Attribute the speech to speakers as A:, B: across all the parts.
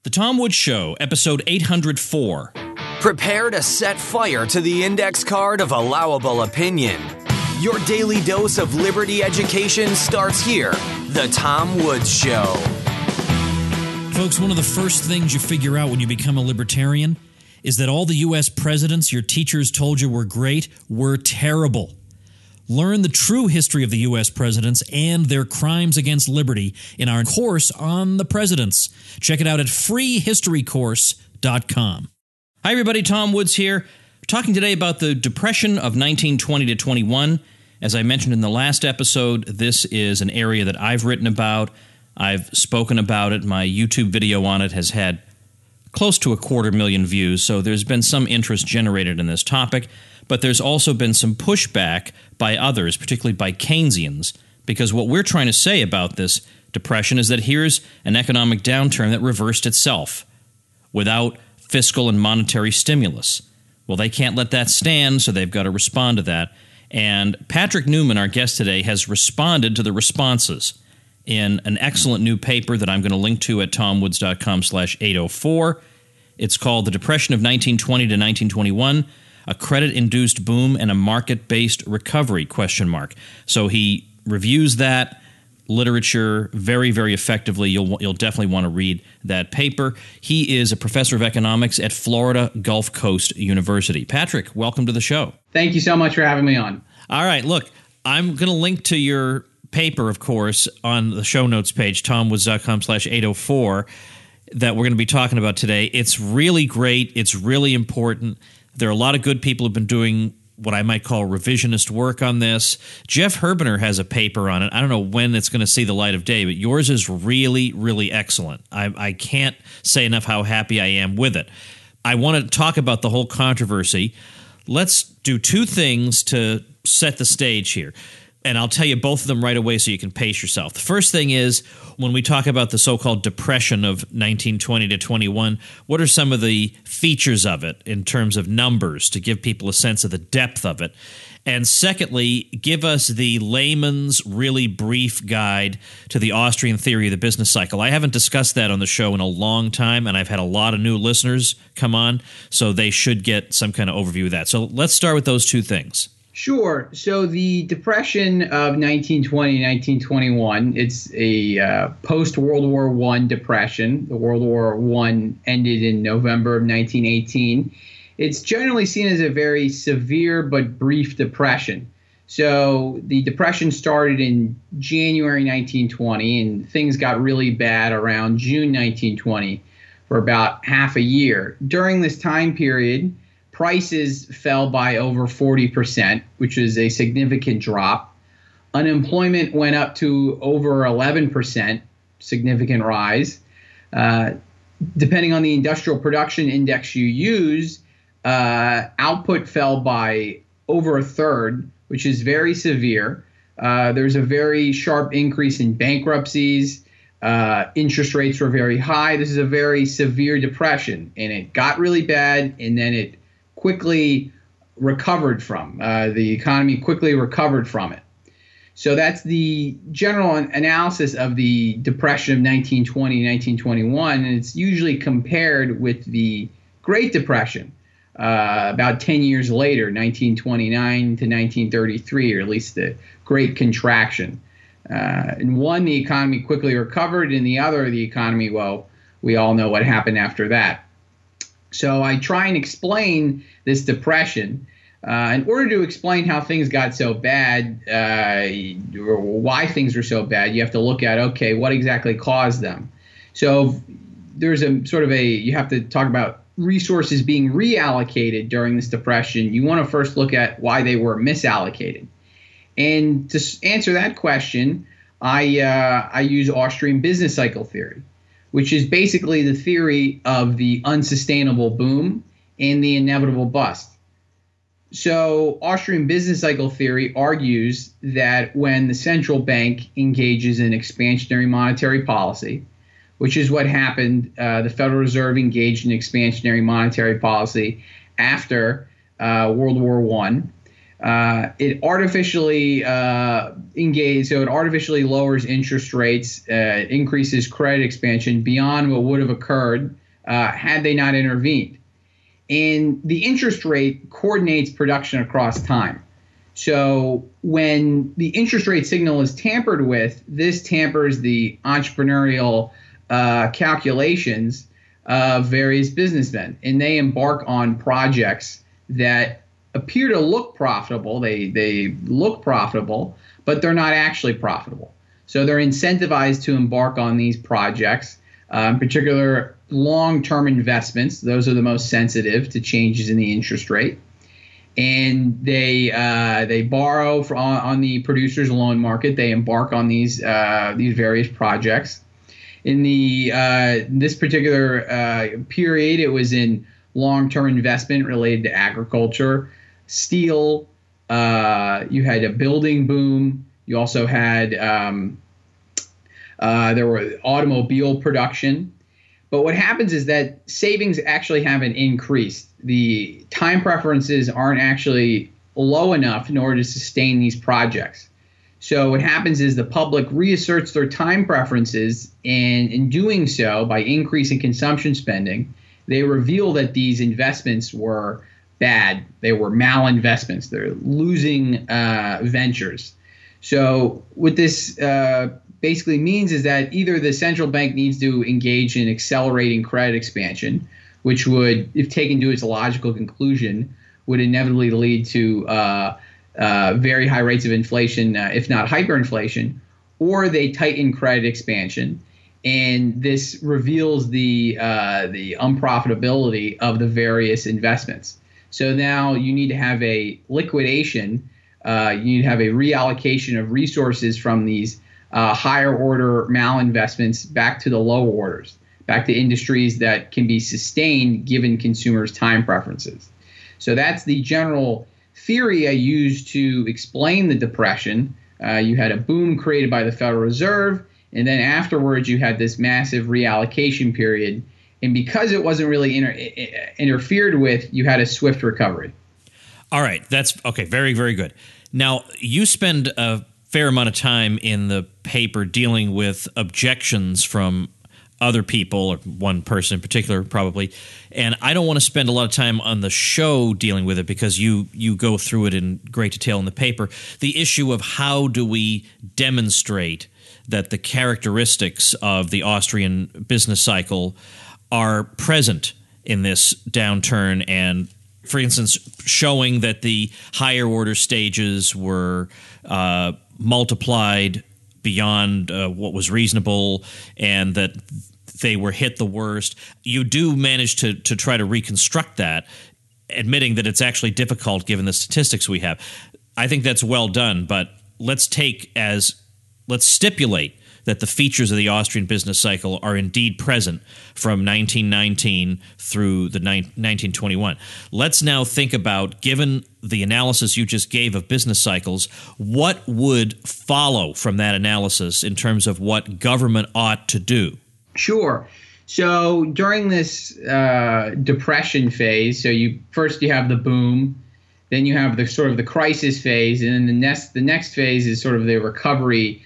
A: The Tom Woods Show, episode 804.
B: Prepare to set fire to the index card of allowable opinion. Your daily dose of liberty education starts here. The Tom Woods Show.
A: Folks, one of the first things you figure out when you become a libertarian is that all the U.S. presidents your teachers told you were great were terrible. Learn the true history of the U.S. presidents and their crimes against liberty in our course on the presidents. Check it out at freehistorycourse.com. Hi, everybody. Tom Woods here. We're talking today about the Depression of 1920 to 21. As I mentioned in the last episode, this is an area that I've written about. I've spoken about it. My YouTube video on it has had close to 250,000 views, so there's been some interest generated in this topic. But there's also been some pushback by others, particularly by Keynesians, because what we're trying to say about this depression is that here's an economic downturn that reversed itself without fiscal and monetary stimulus. Well, they can't let that stand, so they've got to respond to that. And Patrick Newman, our guest today, has responded to the responses in an excellent new paper that I'm going to link to at tomwoods.com/804. It's called The Depression of 1920 to 1921, A Credit-Induced Boom and a Market-Based Recovery, ? So he reviews that literature very, very effectively. You'll definitely want to read that paper. He is a professor of economics at Florida Gulf Coast University. Patrick, welcome to the show.
C: Thank you so much for having me on.
A: All right, look, I'm going to link to your paper, of course, on the show notes page, tomwoods.com/804, that we're going to be talking about today. It's really great. It's really important. There are a lot of good people who've been doing what I might call revisionist work on this. Jeff Herbener has a paper on it. I don't know when it's going to see the light of day, but yours is really, really excellent. I can't say enough how happy I am with it. I want to talk about the whole controversy. Let's do two things to set the stage here. And I'll tell you both of them right away so you can pace yourself. The first thing is, when we talk about the so-called depression of 1920 to 21, what are some of the features of it in terms of numbers to give people a sense of the depth of it? And secondly, give us the layman's really brief guide to the Austrian theory of the business cycle. I haven't discussed that on the show in a long time, and I've had a lot of new listeners come on, so they should get some kind of overview of that. So let's start with those two things.
C: Sure. So the Depression of 1920-1921, it's a post-World War I depression. The World War I ended in November of 1918. It's generally seen as a very severe but brief depression. So the depression started in January 1920, and things got really bad around June 1920 for about half a year. During this time period, prices fell by over 40%, which is a significant drop. Unemployment went up to over 11%, significant rise. Depending on the industrial production index you use, output fell by over a third, which is very severe. There's a very sharp increase in bankruptcies. Interest rates were very high. This is a very severe depression, and it got really bad, and then it quickly recovered from. The economy quickly recovered from it. So that's the general analysis of the Depression of 1920, 1921, and it's usually compared with the Great Depression about 10 years later, 1929 to 1933, or at least the Great Contraction. In one, the economy quickly recovered. In the other, the economy, well, we all know what happened after that. So I try and explain this depression. In order to explain how things got so bad, or why things were so bad, you have to look at, okay, what exactly caused them? So there's a sort of you have to talk about resources being reallocated during this depression. You want to first look at why they were misallocated. And to answer that question, I use Austrian business cycle theory, which is basically the theory of the unsustainable boom and the inevitable bust. So Austrian business cycle theory argues that when the central bank engages in expansionary monetary policy, which is what happened, the Federal Reserve engaged in expansionary monetary policy after World War I. It artificially it artificially lowers interest rates, increases credit expansion beyond what would have occurred had they not intervened. And the interest rate coordinates production across time. So when the interest rate signal is tampered with, this tampers the entrepreneurial calculations of various businessmen, and they embark on projects that appear to look profitable. They look profitable, but they're not actually profitable. So they're incentivized to embark on these projects, in particular long-term investments. Those are the most sensitive to changes in the interest rate. And they borrow on the producer's loan market. They embark on these various projects. In this particular period, it was in long-term investment related to agriculture, steel. You had a building boom. You also had there were automobile production. But what happens is that savings actually haven't increased. The time preferences aren't actually low enough in order to sustain these projects. So what happens is the public reasserts their time preferences, and in doing so, by increasing consumption spending, they reveal that these investments were bad. They were malinvestments. They're losing ventures. So what this basically means is that either the central bank needs to engage in accelerating credit expansion, which would, if taken to its logical conclusion, would inevitably lead to very high rates of inflation, if not hyperinflation, or they tighten credit expansion. And this reveals the unprofitability of the various investments. So now you need to have a liquidation. You need to have a reallocation of resources from these higher order malinvestments back to the lower orders, back to industries that can be sustained given consumers' time preferences. So that's the general theory I used to explain the Depression. You had a boom created by the Federal Reserve, and then afterwards you had this massive reallocation period. And because it wasn't really interfered with, you had a swift recovery.
A: All right. That's okay. Very, very good. Now, you spend a fair amount of time in the paper dealing with objections from other people, or one person in particular probably, and I don't want to spend a lot of time on the show dealing with it because you go through it in great detail in the paper. The issue of how do we demonstrate that the characteristics of the Austrian business cycle are present in this downturn, and for instance, showing that the higher order stages were multiplied beyond what was reasonable, and that they were hit the worst. You do manage to try to reconstruct that, admitting that it's actually difficult given the statistics we have. I think that's well done, but let's stipulate that the features of the Austrian business cycle are indeed present from 1919 through the 1921. Let's now think about, given the analysis you just gave of business cycles, what would follow from that analysis in terms of what government ought to do? Sure.
C: So during this depression phase, so you have the boom, then you have the sort of the crisis phase, and then the next phase is sort of the recovery,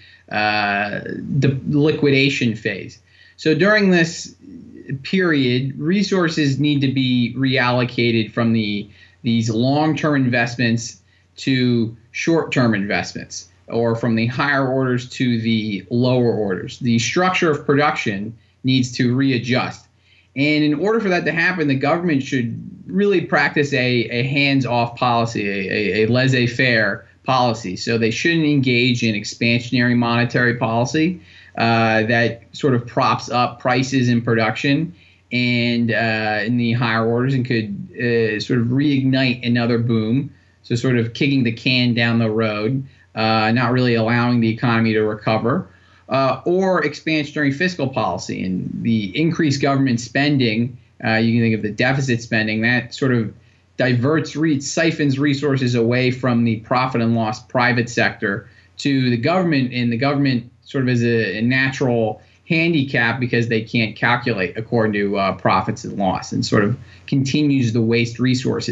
C: the liquidation phase. So during this period, resources need to be reallocated from these long-term investments to short-term investments, or from the higher orders to the lower orders. The structure of production needs to readjust. And in order for that to happen, the government should really practice a hands-off policy, a laissez-faire policy. So they shouldn't engage in expansionary monetary policy that sort of props up prices in production and in the higher orders, and could sort of reignite another boom. So sort of kicking the can down the road, not really allowing the economy to recover, or expansionary fiscal policy. And the increased government spending, you can think of the deficit spending, that sort of siphons resources away from the profit and loss private sector to the government, and the government sort of is a natural handicap because they can't calculate according to profits and loss, and sort of continues to waste resources.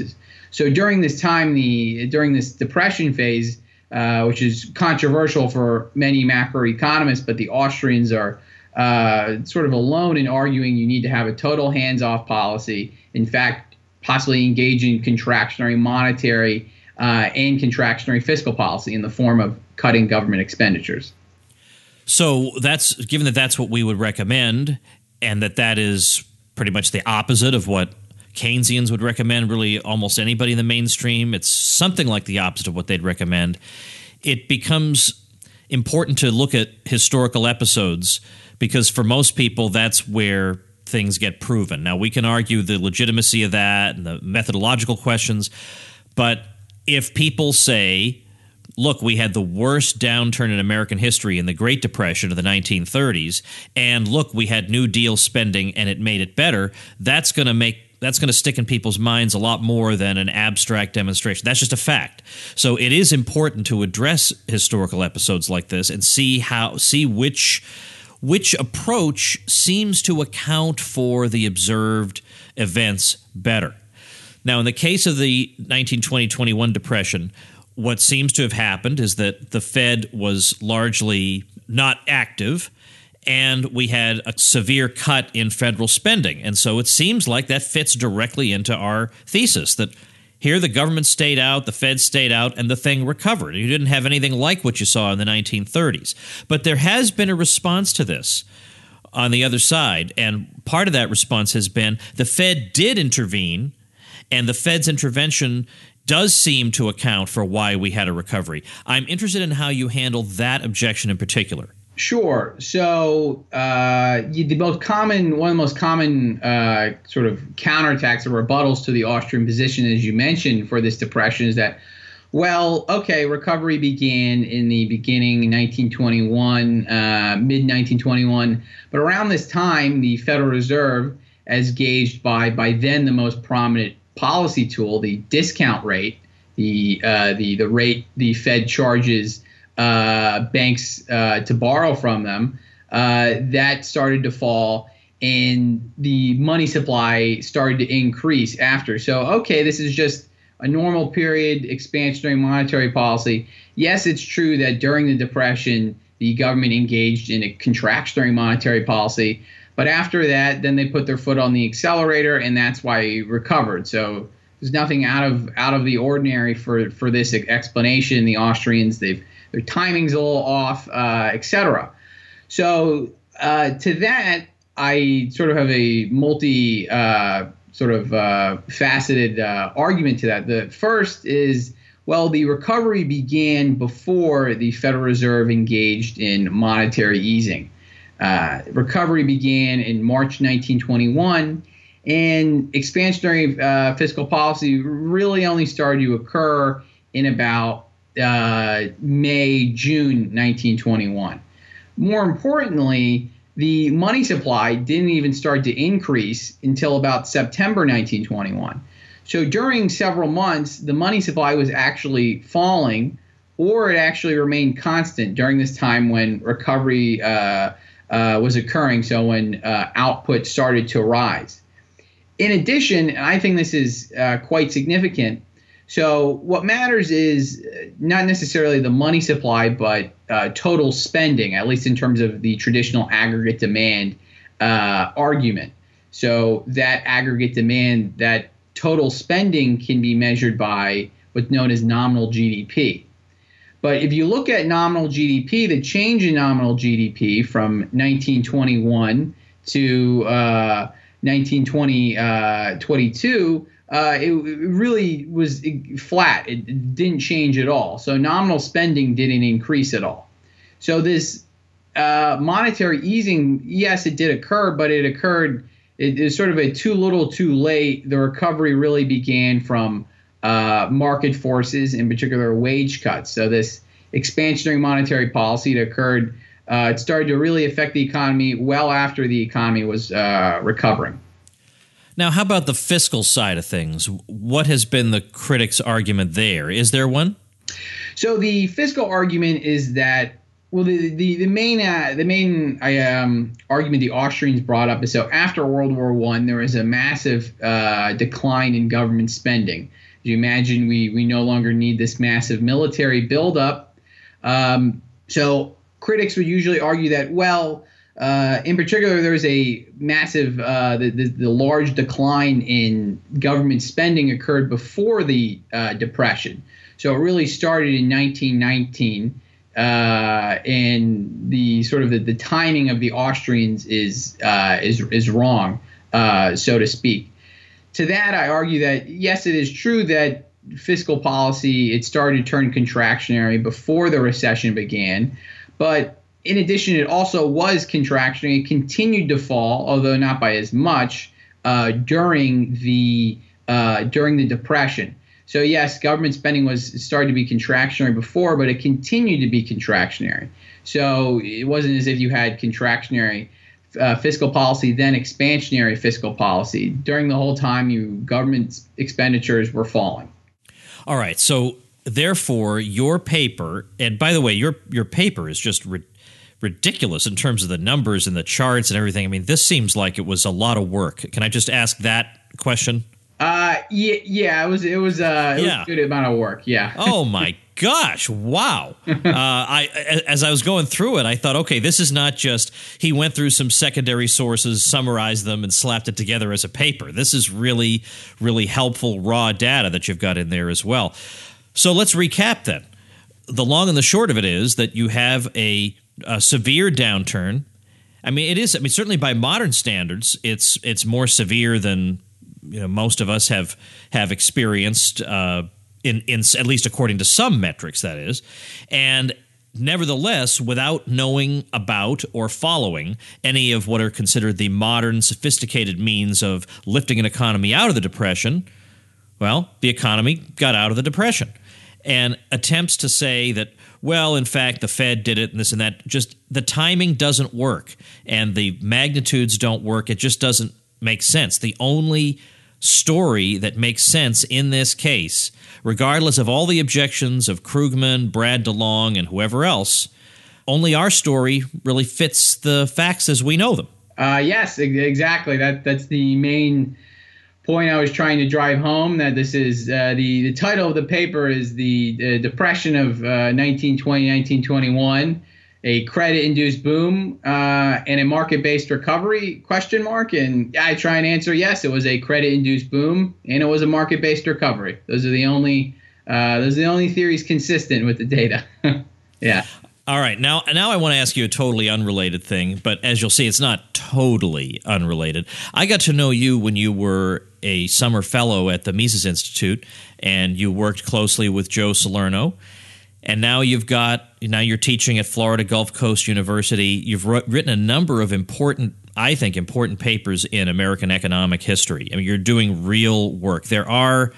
C: So during this time, during this depression phase, which is controversial for many macroeconomists, but the Austrians are sort of alone in arguing you need to have a total hands-off policy. In fact, possibly engage in contractionary monetary and contractionary fiscal policy in the form of cutting government expenditures.
A: So given that that's what we would recommend, and that is pretty much the opposite of what Keynesians would recommend, really almost anybody in the mainstream. It's something like the opposite of what they'd recommend. It becomes important to look at historical episodes because for most people, that's where things get proven. Now, we can argue the legitimacy of that and the methodological questions, but if people say, look, we had the worst downturn in American history in the Great Depression of the 1930s, and look, we had New Deal spending and it made it better, that's going to stick in people's minds a lot more than an abstract demonstration. That's just a fact. So it is important to address historical episodes like this and see which approach seems to account for the observed events better. Now, in the case of the 1920-21 depression, what seems to have happened is that the Fed was largely not active, and we had a severe cut in federal spending. And so it seems like that fits directly into our thesis that here the government stayed out, the Fed stayed out, and the thing recovered. You didn't have anything like what you saw in the 1930s. But there has been a response to this on the other side, and part of that response has been the Fed did intervene, and the Fed's intervention does seem to account for why we had a recovery. I'm interested in how you handle that objection in particular.
C: Sure. So one of the most common sort of counterattacks or rebuttals to the Austrian position, as you mentioned, for this depression is that, well, okay, recovery began in the beginning 1921, mid-1921, but around this time, the Federal Reserve, as gauged by then the most prominent policy tool, the discount rate, the rate the Fed charges banks to borrow from them, that started to fall, and the money supply started to increase after. So, okay, this is just a normal period, expansionary monetary policy. Yes, it's true that during the Depression, the government engaged in a contractionary monetary policy, but after that, then they put their foot on the accelerator, and that's why it recovered. So there's nothing out of the ordinary for this explanation. The Austrians, their timing's a little off, etc. So to that, I sort of have a faceted argument to that. The first is, well, the recovery began before the Federal Reserve engaged in monetary easing. Recovery began in March 1921, and expansionary fiscal policy really only started to occur in about May, June 1921. More importantly, the money supply didn't even start to increase until about September 1921. So during several months, the money supply was actually falling, or it actually remained constant during this time when recovery was occurring, so when output started to rise. In addition, and I think this is quite significant, so what matters is not necessarily the money supply, but total spending, at least in terms of the traditional aggregate demand argument. So that aggregate demand, that total spending can be measured by what's known as nominal GDP. But if you look at nominal GDP, the change in nominal GDP from 1921 to 1922, it really was flat. It didn't change at all. So nominal spending didn't increase at all. So this monetary easing, yes, it did occur, but it occurred, it is sort of a too little too late. The recovery really began from market forces, in particular wage cuts. So this expansionary monetary policy that occurred, it started to really affect the economy well after the economy was recovering.
A: Now, how about the fiscal side of things? What has been the critics' argument there? Is there one?
C: So the fiscal argument is that, well, the main argument the Austrians brought up is, so after World War I, there was a massive decline in government spending. You imagine we no longer need this massive military buildup. So critics would usually argue that, well, in particular, there was a massive, the large decline in government spending occurred before the Depression. So it really started in 1919, and the sort of the timing of the Austrians is wrong, so to speak. To that, I argue that yes, it is true that fiscal policy, it started to turn contractionary before the recession began, but in addition, it also was contractionary. It continued to fall, although not by as much, during the Depression. So yes, government spending was starting to be contractionary before, but it continued to be contractionary. So it wasn't as if you had contractionary fiscal policy, then expansionary fiscal policy. During the whole time, government expenditures were falling.
A: All right. So therefore, your paper, and by the way, your paper is just ridiculous in terms of the numbers and the charts and everything. I mean, this seems like it was a lot of work. Can I just ask that question?
C: It was a good amount of work. Yeah.
A: Oh my gosh! Wow. As I was going through it, I thought, okay, this is not just he went through some secondary sources, summarized them, and slapped it together as a paper. This is really, really helpful raw data that you've got in there as well. So let's recap then. The long and the short of it is that you have a severe downturn. I mean, it is. I mean, certainly by modern standards, it's more severe than most of us have experienced. In at least according to some metrics, that is, and nevertheless, without knowing about or following any of what are considered the modern, sophisticated means of lifting an economy out of the Depression, well, the economy got out of the Depression. And attempts to say that, well, in fact, the Fed did it and this and that, just the timing doesn't work and the magnitudes don't work. It just doesn't make sense. The only story that makes sense in this case, regardless of all the objections of Krugman, Brad DeLong, and whoever else, only our story really fits the facts as we know them.
C: Yes, exactly. That's the main point I was trying to drive home, that this is the title of the paper is the Depression of 1920-1921, a credit-induced boom and a market-based recovery, ? And I try and answer, yes, it was a credit-induced boom and it was a market-based recovery. Those are the only theories consistent with the data. Yeah.
A: All right. Now I want to ask you a totally unrelated thing, but as you'll see, it's not totally unrelated. I got to know you when you were a summer fellow at the Mises Institute, and you worked closely with Joe Salerno. And now you're teaching at Florida Gulf Coast University. You've written a number of important papers in American economic history. I mean, you're doing real work. There are,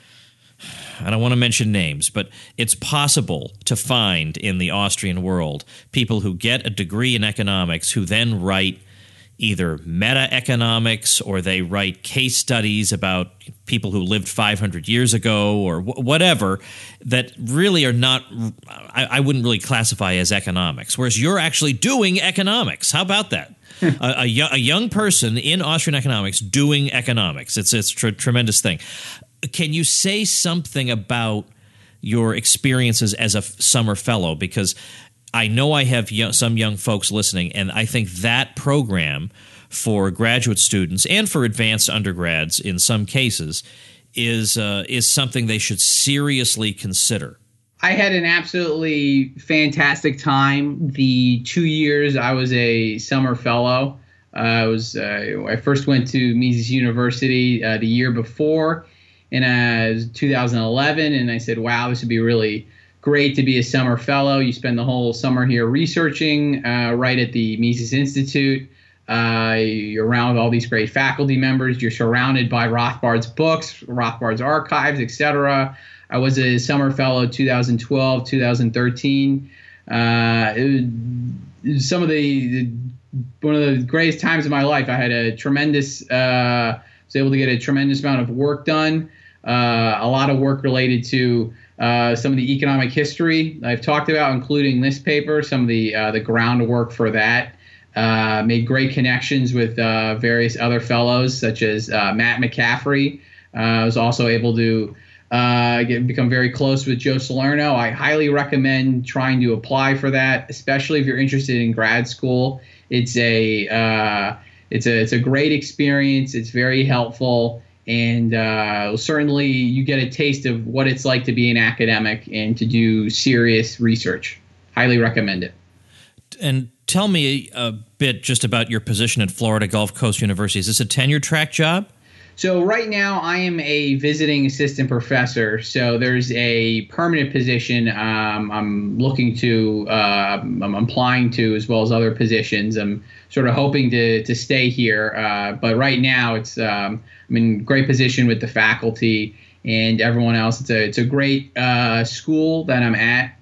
A: I don't want to mention names, but it's possible to find in the Austrian world people who get a degree in economics who then write either meta-economics or they write case studies about people who lived 500 years ago or whatever that really are not, I wouldn't really classify as economics, whereas you're actually doing economics. How about that? a young person in Austrian economics doing economics. It's a tremendous thing. Can you say something about your experiences as a summer fellow? Because I know I have some young folks listening, and I think that program for graduate students and for advanced undergrads in some cases is something they should seriously consider.
C: I had an absolutely fantastic time the 2 years I was a summer fellow. I first went to Mises University the year before, and it was 2011, and I said, wow, this would be really great to be a summer fellow. You spend the whole summer here researching right at the Mises Institute. You're around all these great faculty members. You're surrounded by Rothbard's books, Rothbard's archives, etc. I was a summer fellow 2012, 2013. It was one of the greatest times of my life. I had was able to get a tremendous amount of work done. A lot of work related to some of the economic history I've talked about, including this paper, some of the groundwork for that. Made great connections with various other fellows, such as Matt McCaffrey. I was also able to become very close with Joe Salerno. I highly recommend trying to apply for that, especially if you're interested in grad school. It's a great experience. It's very helpful, and certainly you get a taste of what it's like to be an academic and to do serious research. Highly recommend it.
A: And tell me a bit just about your position at Florida Gulf Coast University. Is this a tenure track job?
C: So right now I am a visiting assistant professor. So there's a permanent position I'm looking to, I'm applying to, as well as other positions. I'm sort of hoping to stay here. But right now I'm in great position with the faculty and everyone else. It's a great school that I'm at.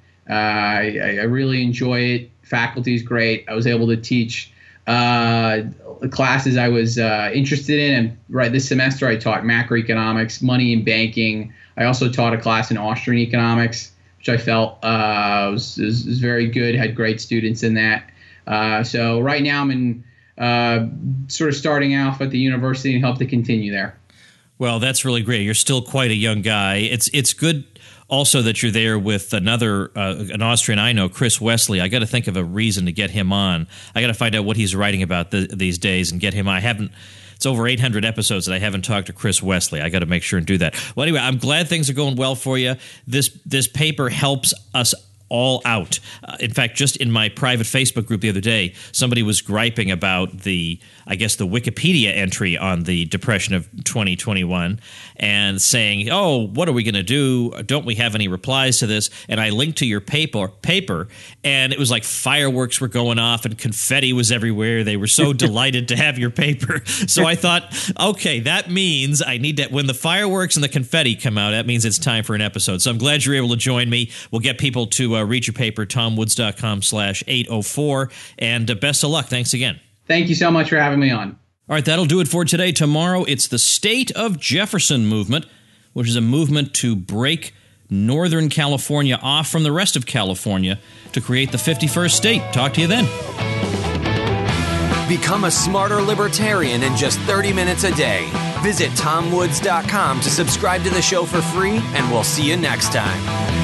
C: I really enjoy it. Faculty is great. I was able to teach the classes I was interested in. And right this semester, I taught macroeconomics, money and banking. I also taught a class in Austrian economics, which I felt was very good, had great students in that. So right now I'm in sort of starting off at the university and hope to continue there.
A: Well, that's really great. You're still quite a young guy. It's good also that you're there with another an Austrian I know, Chris Wesley. I got to think of a reason to get him on. I got to find out what he's writing about these days and get him on. It's over 800 episodes that I haven't talked to Chris Wesley. I got to make sure and do that. Well, anyway, I'm glad things are going well for you. This paper helps us all out. In fact, just in my private Facebook group the other day, somebody was griping about the Wikipedia entry on the Depression of 2021 and saying, oh, what are we going to do? Don't we have any replies to this? And I linked to your paper, and it was like fireworks were going off and confetti was everywhere. They were so delighted to have your paper. So I thought, okay, that means I need to, when the fireworks and the confetti come out, that means it's time for an episode. So I'm glad you're able to join me. We'll get people to read your paper, tomwoods.com/804. And best of luck. Thanks again.
C: Thank you so much for having me on.
A: All right, that'll do it for today. Tomorrow, it's the State of Jefferson movement, which is a movement to break Northern California off from the rest of California to create the 51st state. Talk to you then.
B: Become a smarter libertarian in just 30 minutes a day. Visit tomwoods.com to subscribe to the show for free, and we'll see you next time.